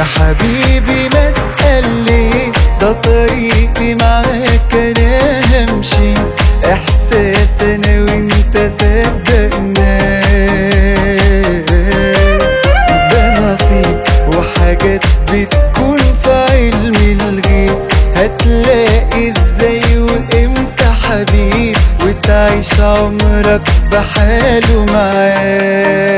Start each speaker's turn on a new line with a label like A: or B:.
A: يا حبيبي بسأل ليه، ده طريقي معاك انا همشي، احساس انا وانت صدقناه، ده نصيب وحاجات بتكون في علم الغيب، هتلاقي ازاي وامتى حبيب، وتعيش عمرك بحاله معاه.